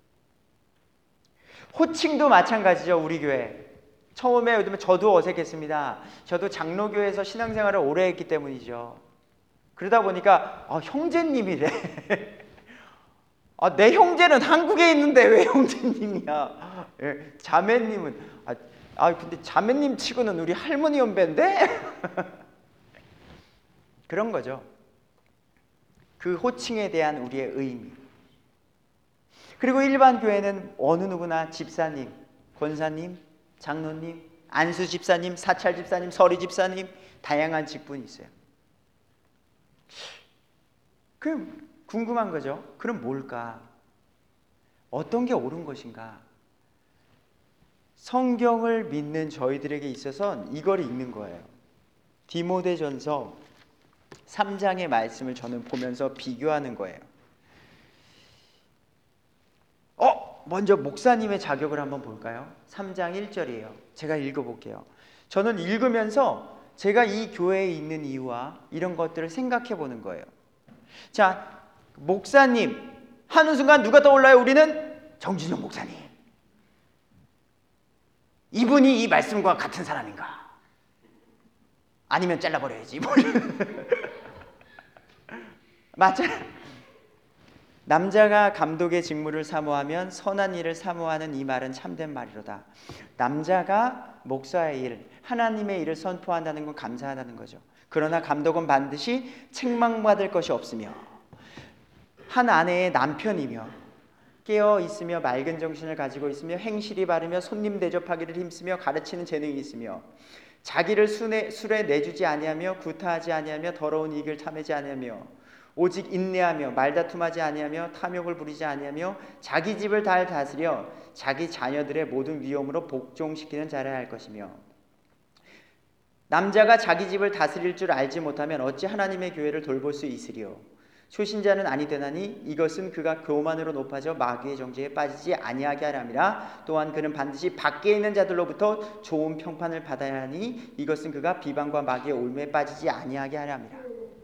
호칭도 마찬가지죠. 우리 교회 처음에 요즘에 저도 어색했습니다. 저도 장로교회에서 신앙생활을 오래 했기 때문이죠. 그러다 보니까 형제님이래. 내 형제는 한국에 있는데 왜 형제님이야? 예, 자매님은 근데 자매님 치고는 우리 할머니 연배인데? 그런 거죠. 그 호칭에 대한 우리의 의미. 그리고 일반 교회는 어느 누구나 집사님, 권사님, 장로님, 안수 집사님, 사찰 집사님, 서리 집사님, 다양한 직분이 있어요. 그럼 궁금한 거죠. 그럼 뭘까? 어떤 게 옳은 것인가? 성경을 믿는 저희들에게 있어서는 이걸 읽는 거예요. 디모데전서 3장의 말씀을 저는 보면서 비교하는 거예요. 먼저 목사님의 자격을 한번 볼까요? 3장 1절이에요. 제가 읽어볼게요. 저는 읽으면서 제가 이 교회에 있는 이유와 이런 것들을 생각해 보는 거예요. 자, 목사님 하는 순간 누가 떠올라요? 우리는 정진영 목사님. 이분이 이 말씀과 같은 사람인가? 아니면 잘라버려야지. 맞아요. 남자가 감독의 직무를 사모하면 선한 일을 사모하는 이 말은 참된 말이로다. 남자가 목사의 일, 하나님의 일을 선포한다는 건 감사하다는 거죠. 그러나 감독은 반드시 책망받을 것이 없으며, 한 아내의 남편이며 깨어 있으며 맑은 정신을 가지고 있으며 행실이 바르며 손님 대접하기를 힘쓰며 가르치는 재능이 있으며 자기를 술에 내주지 아니하며 구타하지 아니하며 더러운 이익을 탐내지 아니하며 오직 인내하며 말다툼하지 아니하며 탐욕을 부리지 아니하며 자기 집을 잘 다스려 자기 자녀들의 모든 위엄으로 복종시키는 자라야 할 것이며, 남자가 자기 집을 다스릴 줄 알지 못하면 어찌 하나님의 교회를 돌볼 수 있으리요. 초신자는 아니 되나니 이것은 그가 교만으로 높아져 마귀의 정죄에 빠지지 아니하게 하람이라. 또한 그는 반드시 밖에 있는 자들로부터 좋은 평판을 받아야 하니 이것은 그가 비방과 마귀의 올무에 빠지지 아니하게 하람이라.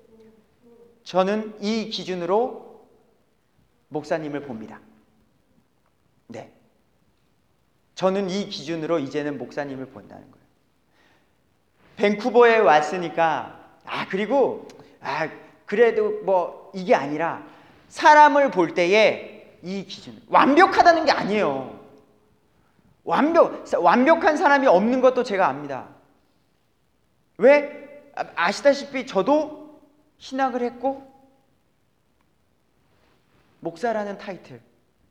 저는 이 기준으로 목사님을 봅니다. 네, 저는 이 기준으로 이제는 목사님을 본다는 거예요. 밴쿠버에 왔으니까 그래도 뭐 이게 아니라 사람을 볼 때에 이 기준, 완벽하다는 게 아니에요. 완벽한 사람이 없는 것도 제가 압니다. 왜? 아시다시피 저도 신학을 했고 목사라는 타이틀,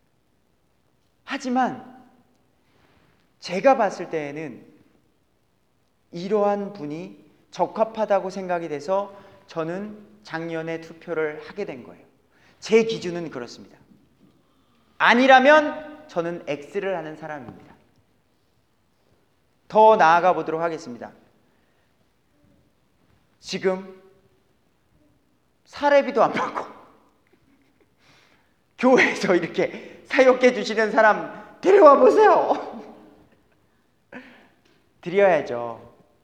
하지만 제가 봤을 때에는 이러한 분이 적합하다고 생각이 돼서 저는 작년에 투표를 하게 된 거예요. 제 기준은 그렇습니다. 아니라면 저는 X를 하는 사람입니다. 더 나아가 보도록 하겠습니다. 지금 사례비도 안 받고 교회에서 이렇게 사역해 주시는 사람 데려와 보세요. 드려야죠.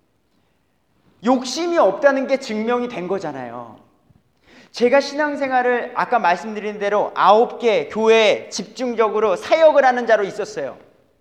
욕심이 없다는 게 증명이 된 거잖아요. 제가 신앙생활을 아까 말씀드린 대로 9개 교회에 집중적으로 사역을 하는 자로 있었어요.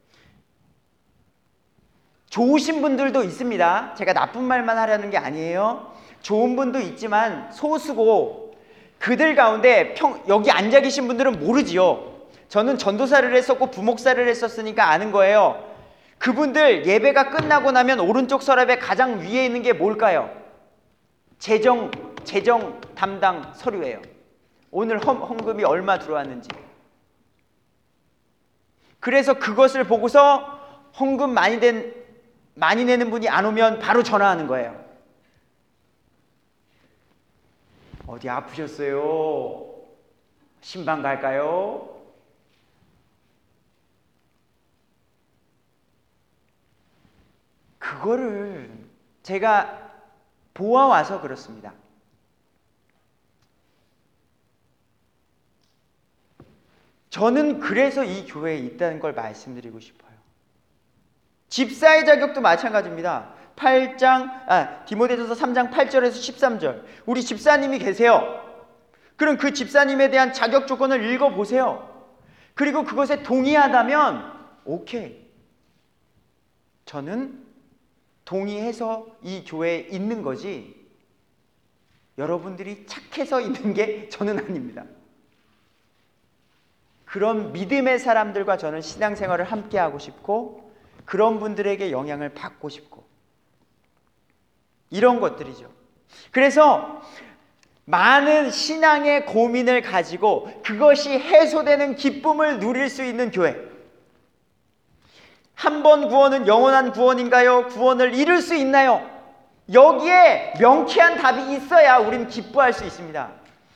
좋으신 분들도 있습니다. 제가 나쁜 말만 하려는 게 아니에요. 좋은 분도 있지만 소수고, 그들 가운데 여기 앉아 계신 분들은 모르지요. 저는 전도사를 했었고 부목사를 했었으니까 아는 거예요. 그분들 예배가 끝나고 나면 오른쪽 서랍에 가장 위에 있는 게 뭘까요? 재정 담당 서류예요. 오늘 헌금이 얼마 들어왔는지. 그래서 그것을 보고서 헌금 많이 내는 분이 안 오면 바로 전화하는 거예요. 어디 아프셨어요? 신방 갈까요? 그거를 제가 보아와서 그렇습니다. 저는 그래서 이 교회에 있다는 걸 말씀드리고 싶어요. 집사의 자격도 마찬가지입니다. 디모데전서 3장 8절에서 13절. 우리 집사님이 계세요. 그럼 그 집사님에 대한 자격 조건을 읽어보세요. 그리고 그것에 동의하다면 오케이. 저는 동의해서 이 교회에 있는 거지, 여러분들이 착해서 있는 게 저는 아닙니다. 그런 믿음의 사람들과 저는 신앙생활을 함께 하고 싶고, 그런 분들에게 영향을 받고 싶고, 이런 것들이죠. 그래서 많은 신앙의 고민을 가지고 그것이 해소되는 기쁨을 누릴 수 있는 교회. 한 번 구원은 영원한 구원인가요? 구원을 이룰 수 있나요? 여기에 명쾌한 답이 있어야 우리는 기뻐할 수 있습니다.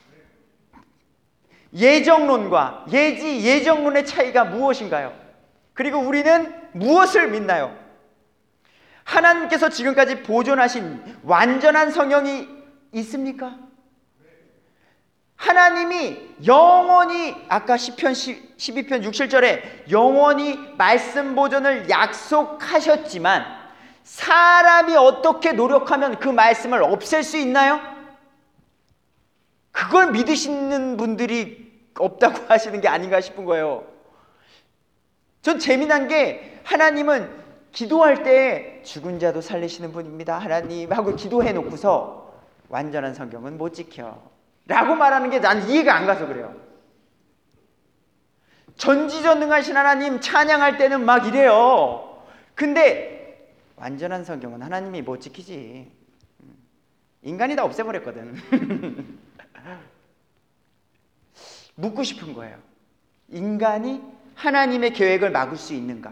예정론과 예정론의 차이가 무엇인가요? 그리고 우리는 무엇을 믿나요? 하나님께서 지금까지 보존하신 완전한 성령이 있습니까? 하나님이 영원히, 아까 시편 12편 6, 7절에 영원히 말씀 보존을 약속하셨지만 사람이 어떻게 노력하면 그 말씀을 없앨 수 있나요? 그걸 믿으시는 분들이 없다고 하시는 게 아닌가 싶은 거예요. 전 재미난 게, 하나님은 기도할 때 죽은 자도 살리시는 분입니다 하나님 하고 기도해 놓고서 완전한 성경은 못 지켜 라고 말하는 게 난 이해가 안 가서 그래요. 전지전능하신 하나님 찬양할 때는 막 이래요. 근데 완전한 성경은 하나님이 못 지키지. 인간이 다 없애버렸거든. 묻고 싶은 거예요. 인간이 하나님의 계획을 막을 수 있는가?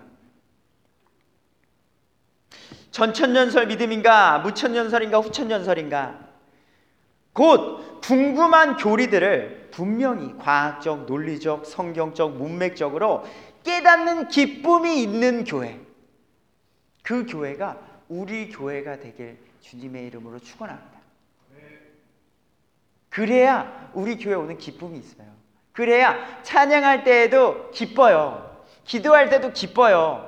전천년설 믿음인가, 무천년설인가, 후천년설인가? 곧 궁금한 교리들을 분명히 과학적, 논리적, 성경적, 문맥적으로 깨닫는 기쁨이 있는 교회, 그 교회가 우리 교회가 되길 주님의 이름으로 축원합니다. 그래야 우리 교회 오는 기쁨이 있어요. 그래야 찬양할 때에도 기뻐요. 기도할 때도 기뻐요.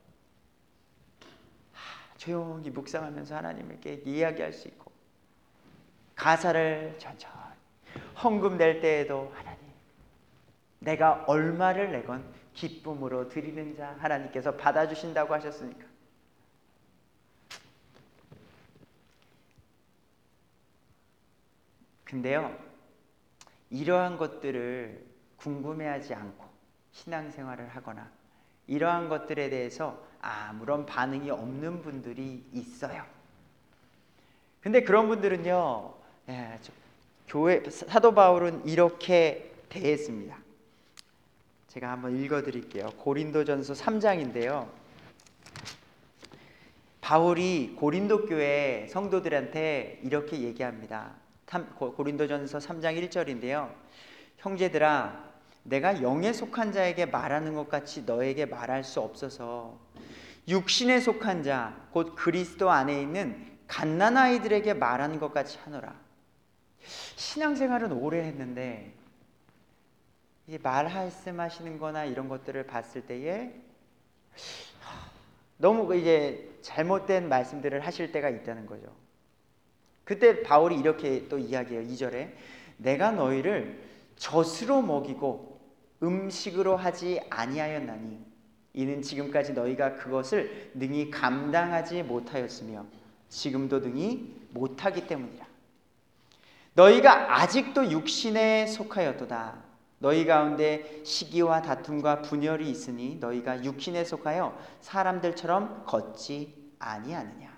조용히 묵상하면서 하나님께 이야기할 수 있고, 가사를 천천히, 헌금 낼 때에도 하나님, 내가 얼마를 내건 기쁨으로 드리는 자 하나님께서 받아주신다고 하셨으니까. 근데요, 이러한 것들을 궁금해하지 않고 신앙생활을 하거나 이러한 것들에 대해서 아무런 반응이 없는 분들이 있어요. 근데 그런 분들은요, 교회 사도 바울은 이렇게 대했습니다. 제가 한번 읽어드릴게요. 고린도전서 3장인데요. 바울이 고린도 교회 성도들한테 이렇게 얘기합니다. 고린도전서 3장 1절인데요. 형제들아, 내가 영에 속한 자에게 말하는 것 같이 너에게 말할 수 없어서 육신에 속한 자, 곧 그리스도 안에 있는 갓난아이들에게 말하는 것 같이 하노라. 신앙생활은 오래 했는데 이 말씀하시는 거나 이런 것들을 봤을 때에 너무 이제 잘못된 말씀들을 하실 때가 있다는 거죠. 그때 바울이 이렇게 또 이야기해요. 2절에 내가 너희를 젖으로 먹이고 음식으로 하지 아니하였나니 이는 지금까지 너희가 그것을 능히 감당하지 못하였으며 지금도 능히 못하기 때문이라. 너희가 아직도 육신에 속하였도다. 너희 가운데 시기와 다툼과 분열이 있으니 너희가 육신에 속하여 사람들처럼 걷지 아니하느냐.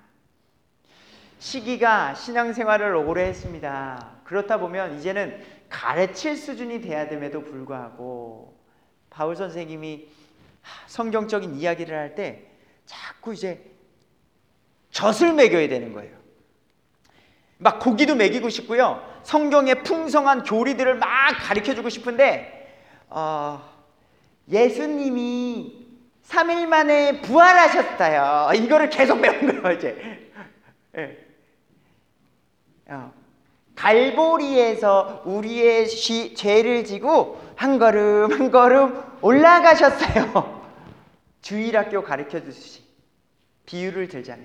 시기가 신앙생활을 오래 했습니다. 그렇다 보면 이제는 가르칠 수준이 돼야 됨에도 불구하고 바울 선생님이 성경적인 이야기를 할 때 자꾸 이제 젖을 먹여야 되는 거예요. 막 고기도 먹이고 싶고요. 성경의 풍성한 교리들을 막 가르쳐주고 싶은데 예수님이 3일 만에 부활하셨어요. 이거를 계속 배운 거예요. 이제 갈보리에서 우리의 죄를 지고 한 걸음 한 걸음 올라가셨어요. 주일학교 가르쳐주듯이 비유를 들자면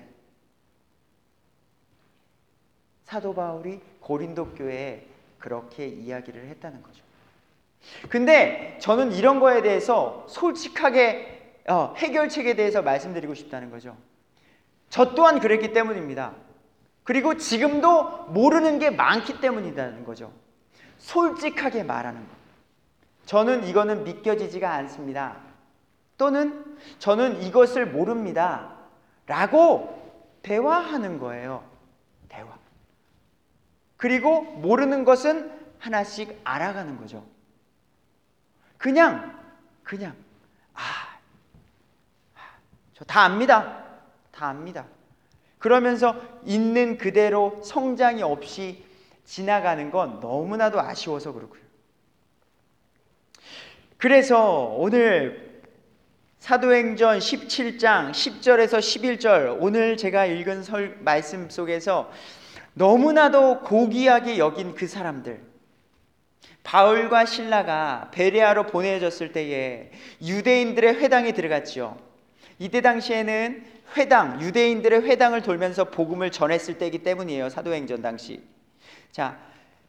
사도 바울이 고린도 교회에 그렇게 이야기를 했다는 거죠. 근데 저는 이런 거에 대해서 솔직하게 해결책에 대해서 말씀드리고 싶다는 거죠. 저 또한 그랬기 때문입니다. 그리고 지금도 모르는 게 많기 때문이라는 거죠. 솔직하게 말하는 것. 저는 이거는 믿겨지지가 않습니다. 또는 저는 이것을 모릅니다. 라고 대화하는 거예요. 대화. 그리고 모르는 것은 하나씩 알아가는 거죠. 그냥 저 다 압니다. 다 압니다. 그러면서 있는 그대로 성장이 없이 지나가는 건 너무나도 아쉬워서 그렇고요. 그래서 오늘 사도행전 17장 10절에서 11절 오늘 제가 읽은 말씀 속에서 너무나도 고귀하게 여긴 그 사람들, 바울과 실라가 베레아로 보내졌을 때에 유대인들의 회당에 들어갔죠. 이때 당시에는 회당, 유대인들의 회당을 돌면서 복음을 전했을 때이기 때문이에요. 사도행전 당시. 자,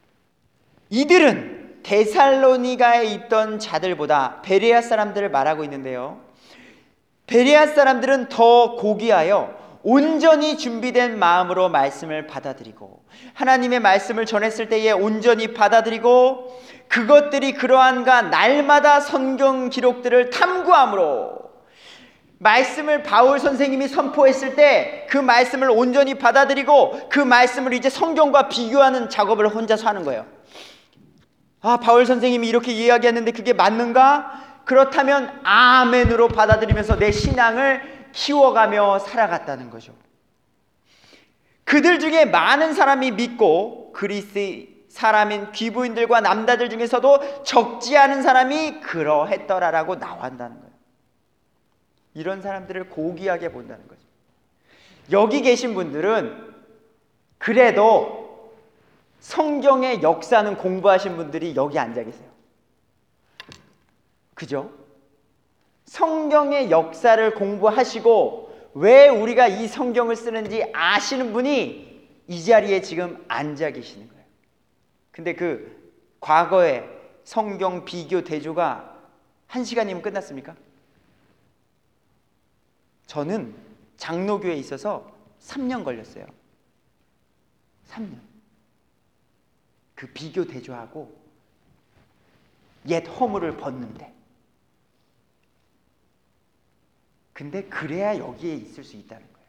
이들은 데살로니가에 있던 자들보다 베레아 사람들을 말하고 있는데요. 베레아 사람들은 더 고귀하여 온전히 준비된 마음으로 말씀을 받아들이고 하나님의 말씀을 전했을 때에 온전히 받아들이고 그것들이 그러한가 날마다 성경 기록들을 탐구함으로 말씀을 바울 선생님이 선포했을 때 그 말씀을 온전히 받아들이고 그 말씀을 이제 성경과 비교하는 작업을 혼자서 하는 거예요. 바울 선생님이 이렇게 이야기했는데 그게 맞는가? 그렇다면 아멘으로 받아들이면서 내 신앙을 키워가며 살아갔다는 거죠. 그들 중에 많은 사람이 믿고 그리스 사람인 귀부인들과 남자들 중에서도 적지 않은 사람이 그러했더라라고 나온다는 거예요. 이런 사람들을 고귀하게 본다는 거죠. 여기 계신 분들은 그래도 성경의 역사는 공부하신 분들이 여기 앉아 계세요. 그죠? 성경의 역사를 공부하시고 왜 우리가 이 성경을 쓰는지 아시는 분이 이 자리에 지금 앉아 계시는 거예요. 근데 그 과거에 성경 비교 대조가 1시간이면 끝났습니까? 저는 장로교에 있어서 3년 걸렸어요. 3년. 그 비교 대조하고 옛 허물을 벗는데. 근데 그래야 여기에 있을 수 있다는 거예요.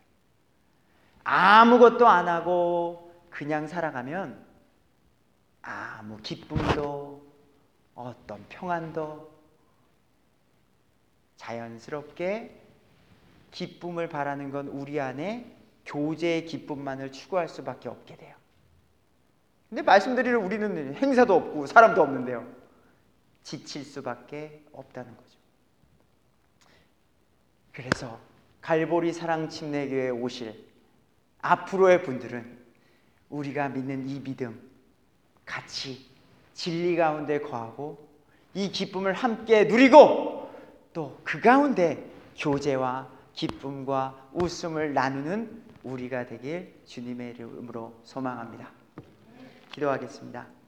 아무것도 안 하고 그냥 살아가면 아무 기쁨도 어떤 평안도 자연스럽게 기쁨을 바라는 건 우리 안에 교제의 기쁨만을 추구할 수밖에 없게 돼요. 근데 말씀드리는 우리는 행사도 없고 사람도 없는데요. 지칠 수밖에 없다는 거죠. 그래서 갈보리 사랑침례교회에 오실 앞으로의 분들은 우리가 믿는 이 믿음 같이 진리 가운데 거하고 이 기쁨을 함께 누리고 또 그 가운데 교제와 기쁨과 웃음을 나누는 우리가 되길 주님의 이름으로 소망합니다. 기도하겠습니다.